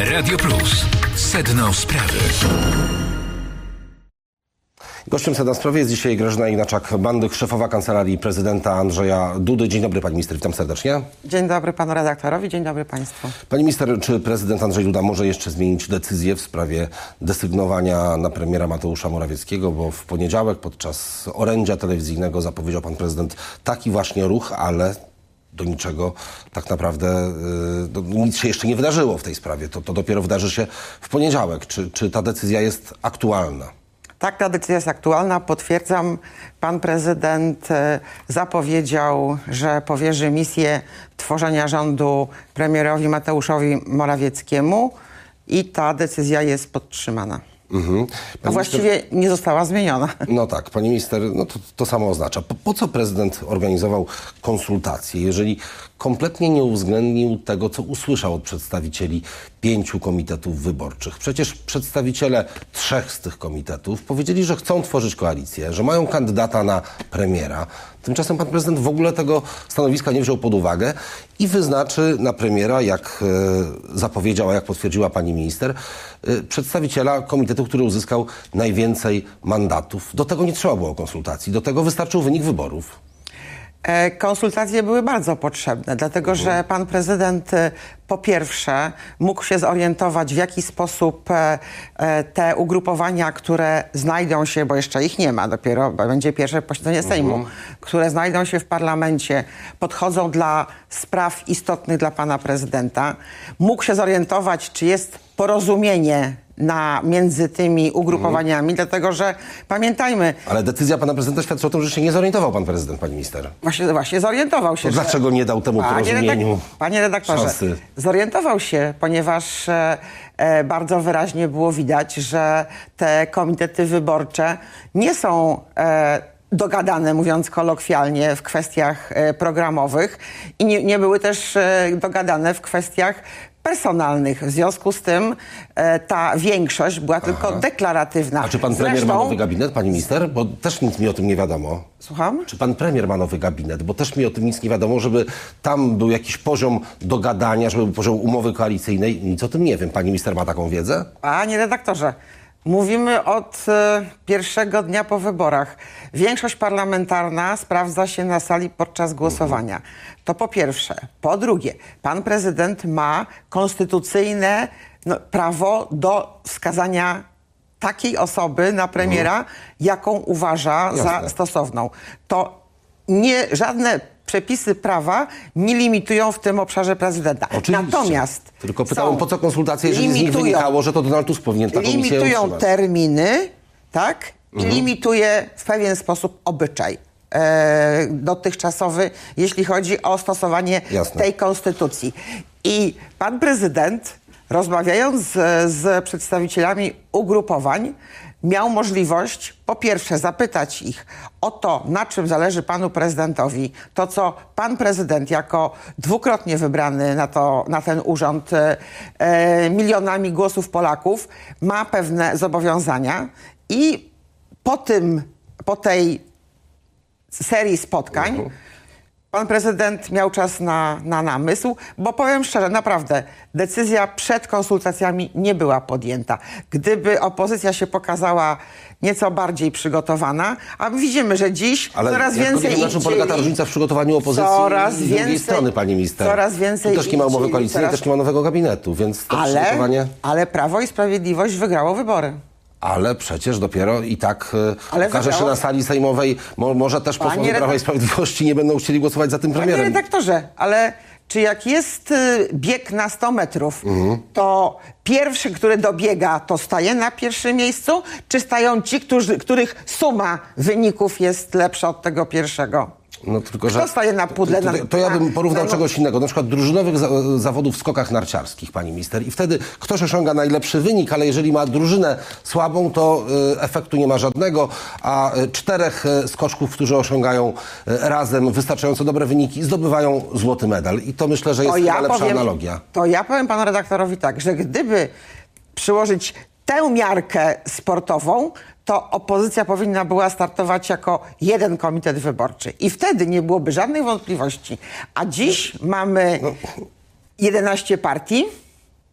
Radio Plus. Sedno sprawy. Gościem Sedna Sprawy jest dzisiaj Grażyna Inaczak-Bandyk, szefowa Kancelarii Prezydenta Andrzeja Dudy. Dzień dobry, pani minister, witam serdecznie. Dzień dobry panu redaktorowi, dzień dobry państwu. Pani minister, czy prezydent Andrzej Duda może jeszcze zmienić decyzję w sprawie desygnowania na premiera Mateusza Morawieckiego? Bo w poniedziałek podczas orędzia telewizyjnego zapowiedział pan prezydent taki właśnie ruch, ale do niczego tak naprawdę nic się jeszcze nie wydarzyło w tej sprawie. To dopiero wydarzy się w poniedziałek. Czy ta decyzja jest aktualna? Tak, ta decyzja jest aktualna. Potwierdzam, pan prezydent zapowiedział, że powierzy misję tworzenia rządu premierowi Mateuszowi Morawieckiemu i ta decyzja jest podtrzymana. A właściwie nie została zmieniona. No tak, pani minister, no to samo oznacza. Po co prezydent organizował konsultacje, jeżeli kompletnie nie uwzględnił tego, co usłyszał od przedstawicieli 5 komitetów wyborczych? Przecież przedstawiciele 3 z tych komitetów powiedzieli, że chcą tworzyć koalicję, że mają kandydata na premiera. Tymczasem pan prezydent w ogóle tego stanowiska nie wziął pod uwagę i wyznaczy na premiera, jak zapowiedział, a jak potwierdziła pani minister, przedstawiciela komitetu, który uzyskał najwięcej mandatów. Do tego nie trzeba było konsultacji, do tego wystarczył wynik wyborów. Konsultacje były bardzo potrzebne, dlatego że pan prezydent po pierwsze mógł się zorientować, w jaki sposób te ugrupowania, które znajdą się, bo jeszcze ich nie ma, dopiero będzie pierwsze posiedzenie Sejmu, które znajdą się w parlamencie, podchodzą dla spraw istotnych dla pana prezydenta. Mógł się zorientować, czy jest porozumienie między tymi ugrupowaniami, dlatego że pamiętajmy... Ale decyzja pana prezydenta świadczy o tym, że się nie zorientował pan prezydent, pani minister. Właśnie zorientował się. To dlaczego nie dał temu porozumieniu Panie redaktorze, szansy? Zorientował się, ponieważ bardzo wyraźnie było widać, że te komitety wyborcze nie są dogadane, mówiąc kolokwialnie, w kwestiach programowych i nie były też dogadane w kwestiach personalnych. W związku z tym ta większość była tylko deklaratywna. A czy pan premier ma nowy gabinet, pani minister? Bo też nic mi o tym nie wiadomo. Słucham? Czy pan premier ma nowy gabinet? Bo też mi o tym nic nie wiadomo, żeby tam był jakiś poziom dogadania, żeby był poziom umowy koalicyjnej. Nic o tym nie wiem. Pani minister ma taką wiedzę? Panie redaktorze, mówimy od pierwszego dnia po wyborach. Większość parlamentarna sprawdza się na sali podczas głosowania. To po pierwsze. Po drugie, pan prezydent ma konstytucyjne prawo do wskazania takiej osoby na premiera, jaką uważa za stosowną. To żadne przepisy prawa nie limitują w tym obszarze prezydenta. Oczywiście. Natomiast tylko pytałem, po co konsultacje, jeżeli z nich wynikało, że to Donald Tusk powinien taką misję limitują utrzymać. Terminy, tak? I limituje w pewien sposób obyczaj dotychczasowy, jeśli chodzi o stosowanie tej konstytucji. I pan prezydent, rozmawiając z przedstawicielami ugrupowań, miał możliwość, po pierwsze, zapytać ich o to, na czym zależy panu prezydentowi. To, co pan prezydent jako dwukrotnie wybrany na ten urząd milionami głosów Polaków ma pewne zobowiązania i po tej serii spotkań pan prezydent miał czas na namysł, bo powiem szczerze, naprawdę, decyzja przed konsultacjami nie była podjęta. Gdyby opozycja się pokazała nieco bardziej przygotowana, a widzimy, że dziś coraz więcej na czym polega ta różnica w przygotowaniu opozycji z drugiej strony, pani minister? Coraz więcej. Tu też nie ma umowy koalicyjnej, też nie ma nowego gabinetu, więc to przygotowanie... Ale Prawo i Sprawiedliwość wygrało wybory. Ale przecież dopiero i tak okaże się na sali sejmowej, może też posłowie Prawa i Sprawiedliwości nie będą chcieli głosować za tym premierem. Panie redaktorze, ale czy jak jest bieg na 100 metrów, to pierwszy, który dobiega, to staje na pierwszym miejscu? Czy stają ci, których suma wyników jest lepsza od tego pierwszego? No, tylko, że kto staje na pudle? To ja bym porównał czegoś innego. Na przykład drużynowych zawodów w skokach narciarskich, pani minister. I wtedy ktoś osiąga najlepszy wynik, ale jeżeli ma drużynę słabą, to efektu nie ma żadnego, a 4 skoczków, którzy osiągają razem wystarczająco dobre wyniki, zdobywają złoty medal. I to myślę, że jest lepsza analogia. To ja powiem panu redaktorowi tak, że gdyby przyłożyć tę miarkę sportową, to opozycja powinna była startować jako jeden komitet wyborczy. I wtedy nie byłoby żadnych wątpliwości. A dziś mamy 11 partii,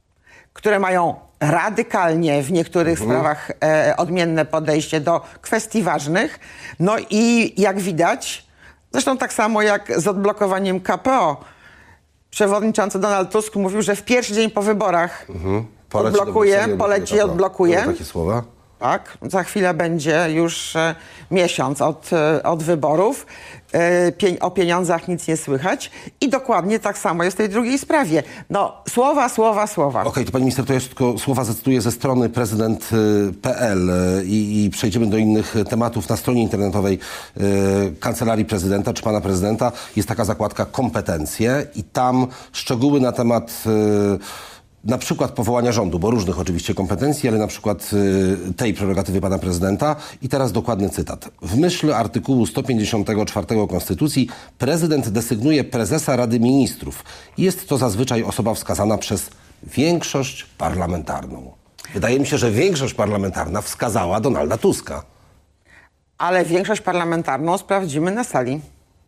które mają radykalnie w niektórych sprawach odmienne podejście do kwestii ważnych. No i jak widać, zresztą tak samo jak z odblokowaniem KPO, przewodniczący Donald Tusk mówił, że w pierwszy dzień po wyborach poleci i odblokuje. Takie słowa? Tak, za chwilę będzie już miesiąc od wyborów. O pieniądzach nic nie słychać. I dokładnie tak samo jest w tej drugiej sprawie. No, słowa. Okej, to pani minister, to ja tylko słowa zacytuję ze strony prezydent.pl i przejdziemy do innych tematów. Na stronie internetowej Kancelarii Prezydenta czy pana prezydenta jest taka zakładka kompetencje i tam szczegóły na temat na przykład powołania rządu, bo różnych oczywiście kompetencji, ale na przykład tej prerogatywy pana prezydenta. I teraz dokładny cytat. W myśl artykułu 154 Konstytucji prezydent desygnuje prezesa Rady Ministrów. Jest to zazwyczaj osoba wskazana przez większość parlamentarną. Wydaje mi się, że większość parlamentarna wskazała Donalda Tuska. Ale większość parlamentarną sprawdzimy na sali.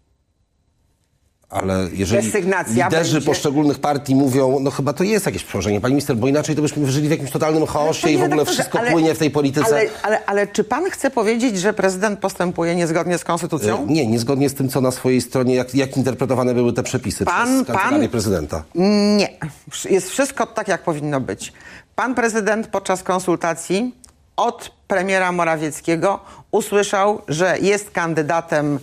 Ale jeżeli liderzy poszczególnych partii mówią, no chyba to jest jakieś przełożenie, pani minister, bo inaczej to byśmy żyli w jakimś totalnym chaosie i w ogóle wszystko płynie w tej polityce. Ale czy pan chce powiedzieć, że prezydent postępuje niezgodnie z konstytucją? Nie, niezgodnie z tym, co na swojej stronie, jak interpretowane były te przepisy przez Kancelarię Prezydenta. Nie. Jest wszystko tak, jak powinno być. Pan prezydent podczas konsultacji od premiera Morawieckiego usłyszał, że jest kandydatem,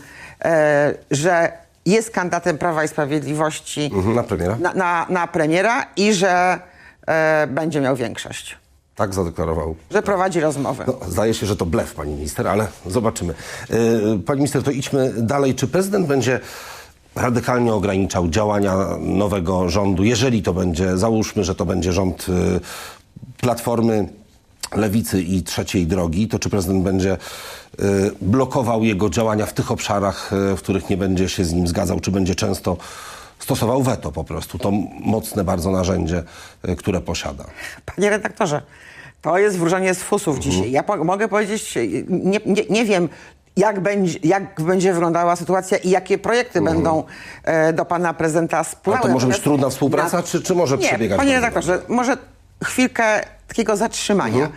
Prawa i Sprawiedliwości na premiera i że będzie miał większość. Tak zadeklarował. Że prowadzi rozmowy. No, zdaje się, że to blef, pani minister, ale zobaczymy. Pani minister, to idźmy dalej. Czy prezydent będzie radykalnie ograniczał działania nowego rządu, jeżeli to będzie, załóżmy, że to będzie rząd Platformy, Lewicy i Trzeciej Drogi, to czy prezydent będzie blokował jego działania w tych obszarach, w których nie będzie się z nim zgadzał, czy będzie często stosował weto po prostu, to mocne bardzo narzędzie, które posiada? Panie redaktorze, to jest wróżenie z fusów dzisiaj. Ja mogę powiedzieć, nie wiem, jak będzie wyglądała sytuacja i jakie projekty będą do pana prezydenta spływały. A to może być trudna współpraca, czy może przebiegać? Panie redaktorze, może chwilkę takiego zatrzymania.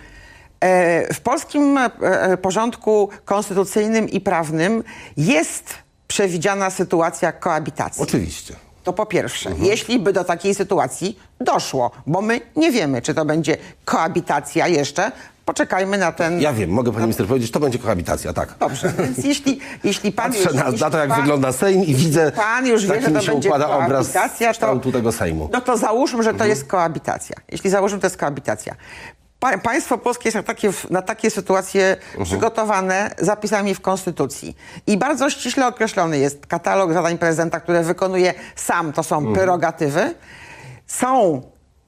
W polskim porządku konstytucyjnym i prawnym jest przewidziana sytuacja koabitacji. Oczywiście. To po pierwsze, jeśli by do takiej sytuacji doszło, bo my nie wiemy, czy to będzie koabitacja jeszcze, poczekajmy na ten... Ja wiem, mogę pani minister powiedzieć, to będzie kohabitacja, tak. Dobrze, więc jeśli pan... Patrzę na to, jak wygląda Sejm i widzę, pan już wie, że to się będzie układa obraz koabitacja, tego Sejmu. No to załóżmy, że to jest koabitacja. Jeśli załóżmy, to jest koabitacja. Państwo polskie jest na takie sytuacje przygotowane zapisami w Konstytucji. I bardzo ściśle określony jest katalog zadań prezydenta, które wykonuje sam, to są prerogatywy. Są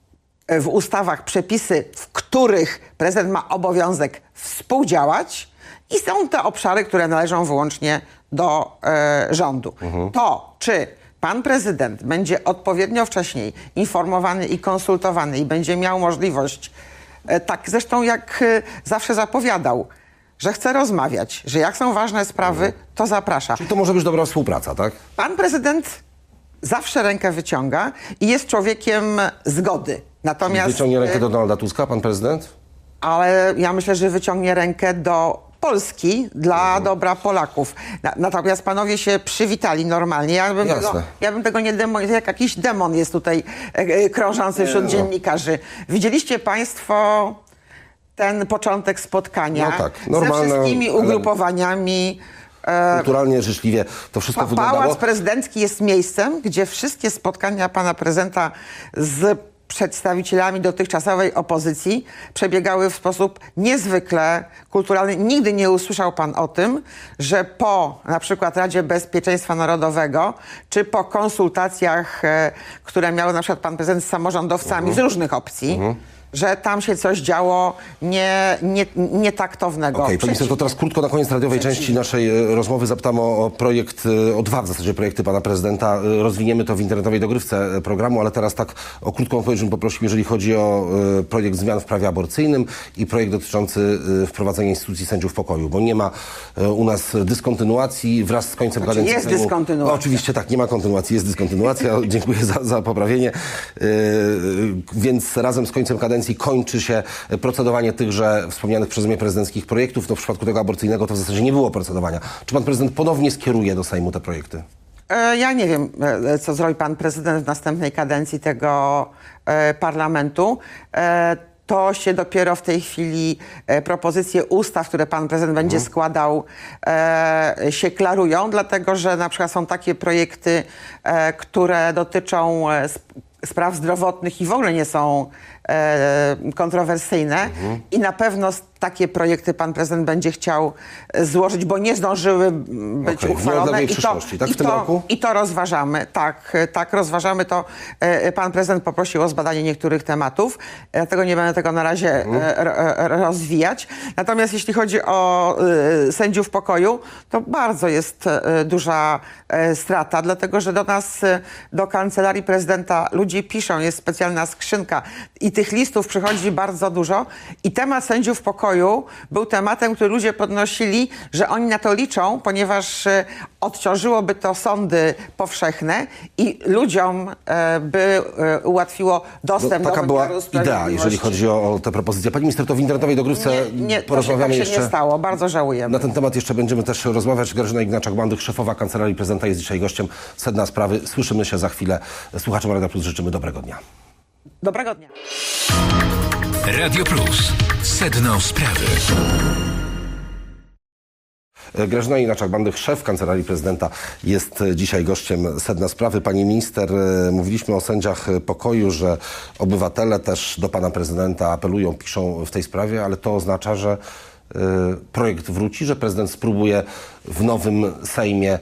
w ustawach przepisy, w których prezydent ma obowiązek współdziałać i są te obszary, które należą wyłącznie do rządu. To, czy pan prezydent będzie odpowiednio wcześniej informowany i konsultowany i będzie miał możliwość, tak zresztą jak zawsze zapowiadał, że chce rozmawiać, że jak są ważne sprawy, to zaprasza. Czyli to może być dobra współpraca, tak? Pan prezydent zawsze rękę wyciąga i jest człowiekiem zgody. Natomiast wyciągnie rękę do Donalda Tuska, pan prezydent? Ale ja myślę, że wyciągnie rękę do Polski dla dobra Polaków. Natomiast panowie się przywitali normalnie. Ja bym tego nie demonizował, jak jakiś demon jest tutaj krążący wśród dziennikarzy. Widzieliście państwo ten początek spotkania ze wszystkimi ugrupowaniami. Kulturalnie, życzliwie to wszystko wyglądało. Pałac Prezydencki jest miejscem, gdzie wszystkie spotkania pana prezydenta z przedstawicielami dotychczasowej opozycji przebiegały w sposób niezwykle kulturalny. Nigdy nie usłyszał pan o tym, że po na przykład Radzie Bezpieczeństwa Narodowego, czy po konsultacjach, które miał na przykład pan prezydent z samorządowcami z różnych opcji, że tam się coś działo nietaktownego. Okej, pani minister, to teraz krótko na koniec radiowej części naszej rozmowy zapytam o projekt, o dwa w zasadzie projekty pana prezydenta. Rozwiniemy to w internetowej dogrywce programu, ale teraz tak o krótką odpowiedź bym poprosił, jeżeli chodzi o projekt zmian w prawie aborcyjnym i projekt dotyczący wprowadzenia instytucji sędziów pokoju, bo nie ma u nas dyskontynuacji wraz z końcem kadencji jest Sejmu. dyskontynuacja. No, oczywiście tak, nie ma kontynuacji, jest dyskontynuacja. Dziękuję za poprawienie. Więc razem z końcem kadencji kończy się procedowanie tychże wspomnianych przeze mnie prezydenckich projektów. No w przypadku tego aborcyjnego to w zasadzie nie było procedowania. Czy pan prezydent ponownie skieruje do Sejmu te projekty? Ja nie wiem, co zrobi pan prezydent w następnej kadencji tego parlamentu. To się dopiero w tej chwili propozycje ustaw, które pan prezydent będzie składał, się klarują, dlatego że na przykład są takie projekty, które dotyczą spraw zdrowotnych i w ogóle nie są kontrowersyjne i na pewno takie projekty pan prezydent będzie chciał złożyć, bo nie zdążyły być uchwalone i to rozważamy. Tak, rozważamy to. Pan prezydent poprosił o zbadanie niektórych tematów, dlatego nie będę tego na razie rozwijać. Natomiast jeśli chodzi o sędziów pokoju, to bardzo jest duża strata, dlatego że do nas, do Kancelarii Prezydenta ludzie piszą, jest specjalna skrzynka i tych listów przychodzi bardzo dużo i temat sędziów pokoju był tematem, który ludzie podnosili, że oni na to liczą, ponieważ odciążyłoby to sądy powszechne i ludziom by ułatwiło dostęp do wymiaru sprawiedliwości. Taka była idea, jeżeli chodzi o te propozycje. Pani minister, to w internetowej dogrywce porozmawiamy tak się nie stało. Bardzo żałujemy. Na ten temat jeszcze będziemy też rozmawiać. Grażyna Ignaczak-Bandych, szefowa Kancelarii Prezydenta, jest dzisiaj gościem Sedna Sprawy. Słyszymy się za chwilę. Słuchaczom Radia Plus życzymy dobrego dnia. Dobrego dnia. Radio Plus. Sedno Sprawy. Grażyna Ignaczak-Bandych, szef Kancelarii Prezydenta, jest dzisiaj gościem Sedna Sprawy. Pani minister, mówiliśmy o sędziach pokoju, że obywatele też do pana prezydenta apelują, piszą w tej sprawie, ale to oznacza, że projekt wróci, że prezydent spróbuje w nowym Sejmie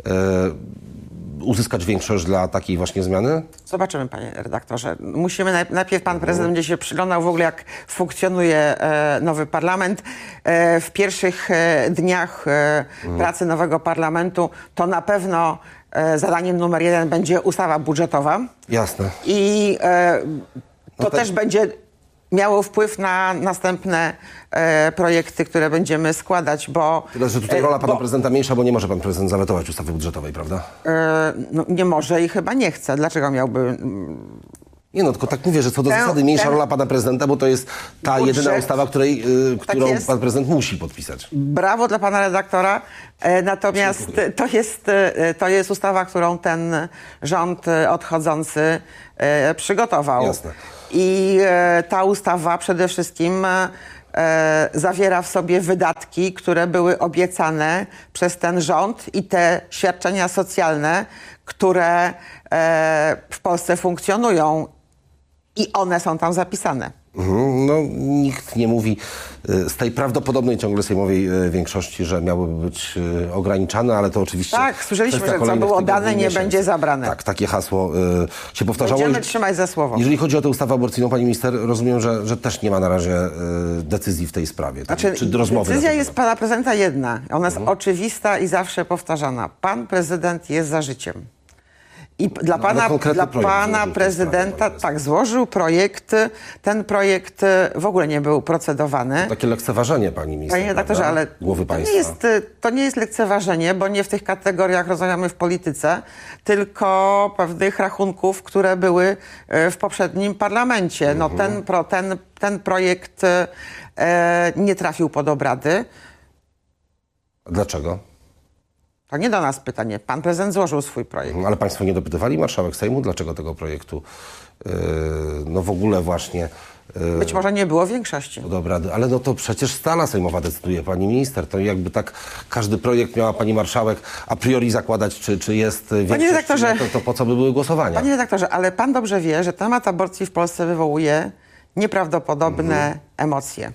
uzyskać większość dla takiej właśnie zmiany? Zobaczymy, panie redaktorze. Musimy najpierw pan prezydent będzie się przyglądał w ogóle, jak funkcjonuje nowy parlament. W pierwszych dniach pracy nowego parlamentu to na pewno zadaniem numer 1 będzie ustawa budżetowa. Jasne. I to też będzie miało wpływ na następne projekty, które będziemy składać, bo... Tyle, że tutaj rola pana prezydenta mniejsza, bo nie może pan prezydent zawetować ustawy budżetowej, prawda? No, nie może i chyba nie chce. Dlaczego miałby... Nie no, tylko tak mówię, że co do zasady mniejsza rola pana prezydenta, bo to jest ta jedyna ustawa, którą pan prezydent musi podpisać. Brawo dla pana redaktora. Natomiast to jest ustawa, którą ten rząd odchodzący przygotował. Jasne. I ta ustawa przede wszystkim zawiera w sobie wydatki, które były obiecane przez ten rząd i te świadczenia socjalne, które w Polsce funkcjonują i one są tam zapisane. No, nikt nie mówi z tej prawdopodobnej ciągle sejmowej większości, że miałyby być ograniczane, ale to oczywiście... Tak, słyszeliśmy, że co było dane, nie będzie zabrane. Tak, takie hasło się powtarzało. Będziemy trzymać za słowo. Jeżeli chodzi o tę ustawę aborcyjną, pani minister, rozumiem, że też nie ma na razie decyzji w tej sprawie. Znaczy, czy rozmowy decyzja jest pana prezydenta jedna. Ona jest oczywista i zawsze powtarzana. Pan prezydent jest za życiem. I dla pana prezydenta, tak, złożył projekt. Ten projekt w ogóle nie był procedowany. To takie lekceważenie, pani minister, panie redaktorze, ale głowy państwa. To nie jest lekceważenie, bo nie w tych kategoriach rozmawiamy w polityce, tylko pewnych rachunków, które były w poprzednim parlamencie. No, ten projekt nie trafił pod obrady. A dlaczego? To nie do nas pytanie. Pan prezydent złożył swój projekt. Ale państwo nie dopytywali marszałek Sejmu, dlaczego tego projektu no w ogóle właśnie... Być może nie było większości. Dobra, ale no to przecież stala sejmowa decyduje, pani minister. To jakby tak każdy projekt miała pani marszałek a priori zakładać, czy jest większość, to po co by były głosowania? Panie redaktorze, ale pan dobrze wie, że temat aborcji w Polsce wywołuje nieprawdopodobne emocje.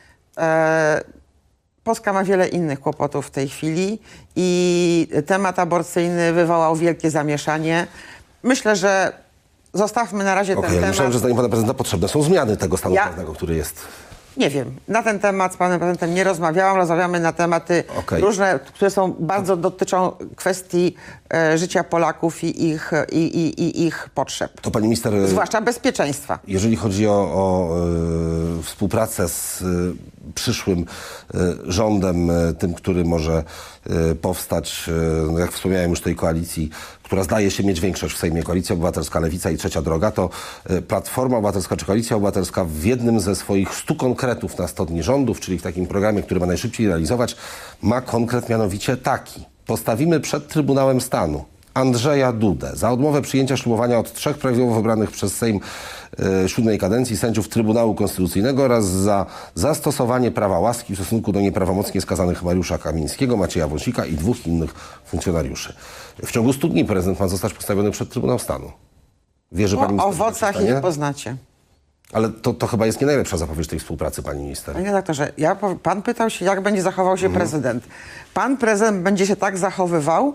Polska ma wiele innych kłopotów w tej chwili i temat aborcyjny wywołał wielkie zamieszanie. Myślę, że zostawmy na razie ten temat. Myślałem, że zdaniem pana prezydenta potrzebne są zmiany tego stanu prawnego, który jest. Nie wiem. Na ten temat z panem prezydentem nie rozmawiałam. Rozmawiamy na tematy różne, które bardzo dotyczą kwestii życia Polaków i ich potrzeb. To pani minister... Zwłaszcza bezpieczeństwa. Jeżeli chodzi o współpracę z przyszłym rządem, tym, który może powstać, jak wspomniałem już, tej koalicji, która zdaje się mieć większość w Sejmie, Koalicja Obywatelska, Lewica i Trzecia Droga, to Platforma Obywatelska czy Koalicja Obywatelska w jednym ze swoich 100 konkretów na 100 dni rządów, czyli w takim programie, który ma najszybciej realizować, ma konkret mianowicie taki. Postawimy przed Trybunałem Stanu Andrzeja Dudę za odmowę przyjęcia ślubowania od 3 prawidłowo wybranych przez Sejm 7. kadencji sędziów Trybunału Konstytucyjnego oraz za zastosowanie prawa łaski w stosunku do nieprawomocnie skazanych Mariusza Kamińskiego, Macieja Wąsika i 2 innych funkcjonariuszy. W ciągu 100 dni prezydent ma zostać postawiony przed Trybunał Stanu. Wierzy pani minister? O owocach ich poznacie. Ale to chyba jest nie najlepsza zapowiedź tej współpracy, pani minister. Panie redaktorze, pan pytał się, jak będzie zachował się prezydent. Pan prezydent będzie się tak zachowywał,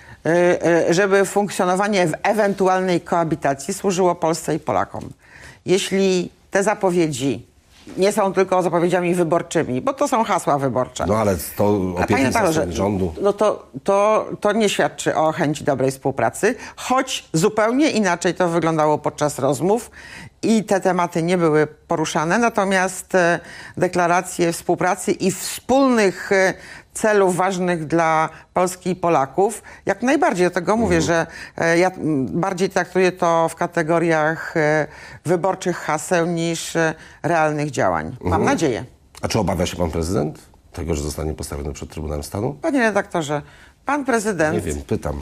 żeby funkcjonowanie w ewentualnej koabitacji służyło Polsce i Polakom. Jeśli te zapowiedzi nie są tylko zapowiedziami wyborczymi, bo to są hasła wyborcze. No ale to obietnica rządu. No to nie świadczy o chęci dobrej współpracy, choć zupełnie inaczej to wyglądało podczas rozmów i te tematy nie były poruszane, natomiast deklaracje współpracy i wspólnych celów ważnych dla Polski i Polaków, jak najbardziej. Do tego mówię, że ja bardziej traktuję to w kategoriach wyborczych haseł niż realnych działań. Mam nadzieję. A czy obawia się pan prezydent tego, że zostanie postawiony przed Trybunałem Stanu? Panie redaktorze, pan prezydent... Nie wiem, pytam.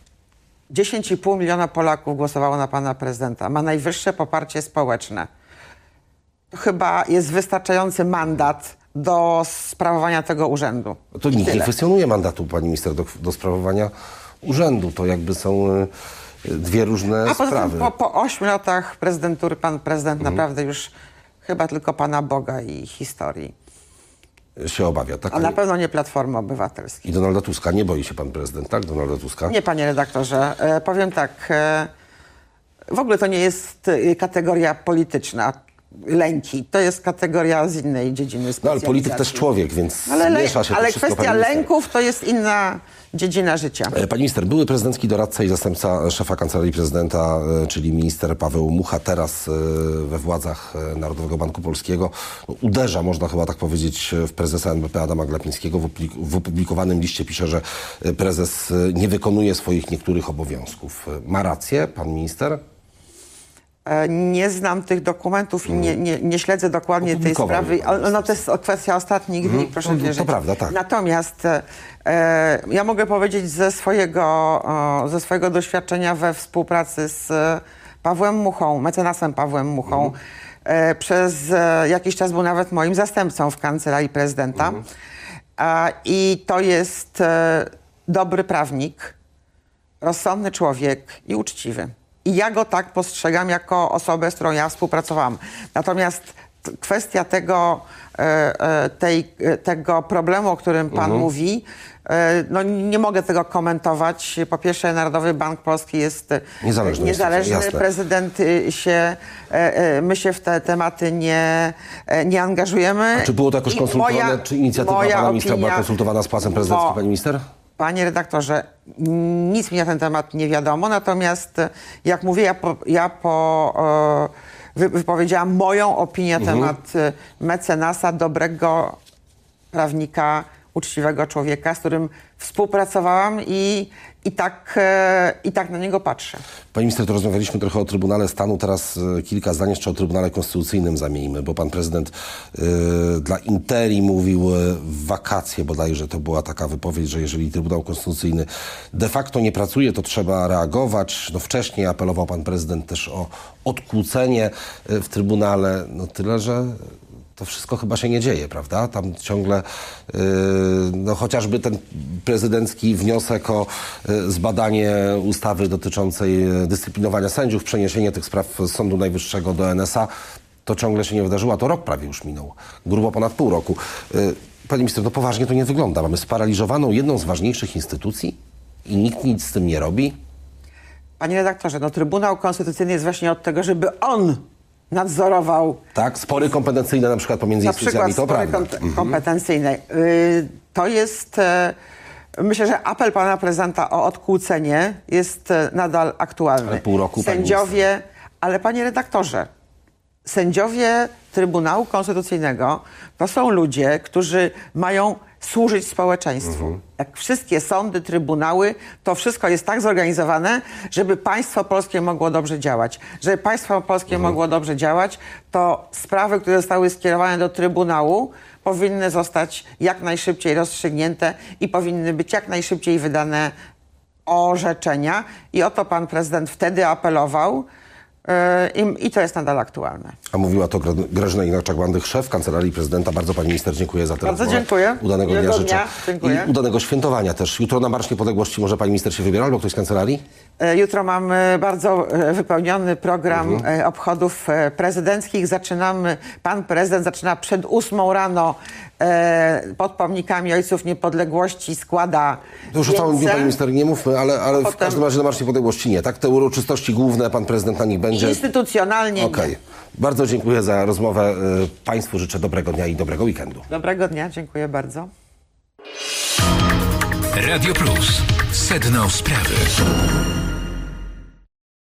10,5 miliona Polaków głosowało na pana prezydenta. Ma najwyższe poparcie społeczne. To chyba jest wystarczający mandat do sprawowania tego urzędu. To nikt nie kwestionuje mandatu, pani minister, do sprawowania urzędu. To jakby są dwie różne sprawy. A poza tym po 8 latach prezydentury pan prezydent naprawdę już chyba tylko Pana Boga i historii się obawia, tak? A na pewno nie Platformy Obywatelskiej. I Donalda Tuska. Nie boi się pan prezydent, tak? Donalda Tuska? Nie, panie redaktorze. Powiem tak. W ogóle to nie jest kategoria polityczna. Lęki. To jest kategoria z innej dziedziny specjalizacji. No ale polityk też człowiek, więc miesza się to ale wszystko, kwestia lęków to jest inna dziedzina życia. Pani minister, były prezydencki doradca i zastępca szefa Kancelarii Prezydenta, czyli minister Paweł Mucha, teraz we władzach Narodowego Banku Polskiego, uderza, można chyba tak powiedzieć, w prezesa NBP Adama Glapińskiego. W opublikowanym liście pisze, że prezes nie wykonuje swoich niektórych obowiązków. Ma rację pan minister? Nie znam tych dokumentów i nie śledzę dokładnie tej sprawy. No to jest kwestia ostatnich dni, proszę wierzyć. To prawda, tak. Natomiast ja mogę powiedzieć ze swojego doświadczenia we współpracy z Pawłem Muchą, mecenasem Pawłem Muchą. Przez jakiś czas był nawet moim zastępcą w Kancelarii Prezydenta. I to jest dobry prawnik, rozsądny człowiek i uczciwy. I ja go tak postrzegam jako osobę, z którą ja współpracowałam. Natomiast kwestia tego problemu, o którym pan mówi, no nie mogę tego komentować. Po pierwsze, Narodowy Bank Polski jest niezależny. Prezydent my się w te tematy nie angażujemy. A czy było to jakoś konsultowane? Czy inicjatywa pana ministra była konsultowana z Pałacem Prezydenckim, pani minister? Panie redaktorze, nic mi na ten temat nie wiadomo, natomiast jak mówię, wypowiedziałam moją opinię na temat mecenasa, dobrego prawnika, uczciwego człowieka, z którym współpracowałam i tak na niego patrzę. Pani minister, to rozmawialiśmy trochę o Trybunale Stanu, teraz kilka zdań jeszcze o Trybunale Konstytucyjnym zamieńmy, bo pan prezydent dla Interi mówił w wakacje bodajże, to była taka wypowiedź, że jeżeli Trybunał Konstytucyjny de facto nie pracuje, to trzeba reagować. No wcześniej apelował pan prezydent też o odkłócenie w Trybunale, no tyle, że to wszystko chyba się nie dzieje, prawda? Tam ciągle, no chociażby ten prezydencki wniosek o zbadanie ustawy dotyczącej dyscyplinowania sędziów, przeniesienie tych spraw z Sądu Najwyższego do NSA, to ciągle się nie wydarzyło, a to rok prawie już minął. Grubo ponad pół roku. Pani minister, no poważnie to nie wygląda. Mamy sparaliżowaną jedną z ważniejszych instytucji i nikt nic z tym nie robi. Panie redaktorze, no Trybunał Konstytucyjny jest właśnie od tego, żeby on nadzorował... Tak, spory kompetencyjne na przykład pomiędzy instytucjami, to prawda. Kompetencyjne. To jest... Myślę, że apel pana prezydenta o odkłócenie jest nadal aktualny. Ale pół roku, sędziowie, ale panie redaktorze, sędziowie Trybunału Konstytucyjnego to są ludzie, którzy mają służyć społeczeństwu. Jak wszystkie sądy, trybunały, to wszystko jest tak zorganizowane, żeby państwo polskie mogło dobrze działać. Żeby państwo polskie mogło dobrze działać, to sprawy, które zostały skierowane do Trybunału, powinny zostać jak najszybciej rozstrzygnięte i powinny być jak najszybciej wydane orzeczenia. I o to pan prezydent wtedy apelował. I to jest nadal aktualne. A mówiła to Grażyna Inaczak-Bandyk, szef Kancelarii Prezydenta. Bardzo pani minister dziękuję za tę rozmowę. Bardzo dziękuję. Udanego dnia życzę. Dziękuję. I udanego świętowania też. Jutro na Marsz Niepodległości może pani minister się wybiera albo ktoś z kancelarii? Jutro mamy bardzo wypełniony program obchodów prezydenckich. Pan prezydent zaczyna przed 8 rano pod pomnikami Ojców Niepodległości, składa To już o całym dniu, pani minister, nie mówmy, ale w każdym razie na Marsz Niepodległości nie, tak? Te uroczystości główne, pan prezydent na nich będzie. Instytucjonalnie Okej. Bardzo dziękuję za rozmowę. Państwu życzę dobrego dnia i dobrego weekendu. Dobrego dnia, dziękuję bardzo. Radio Plus. Sedno sprawy.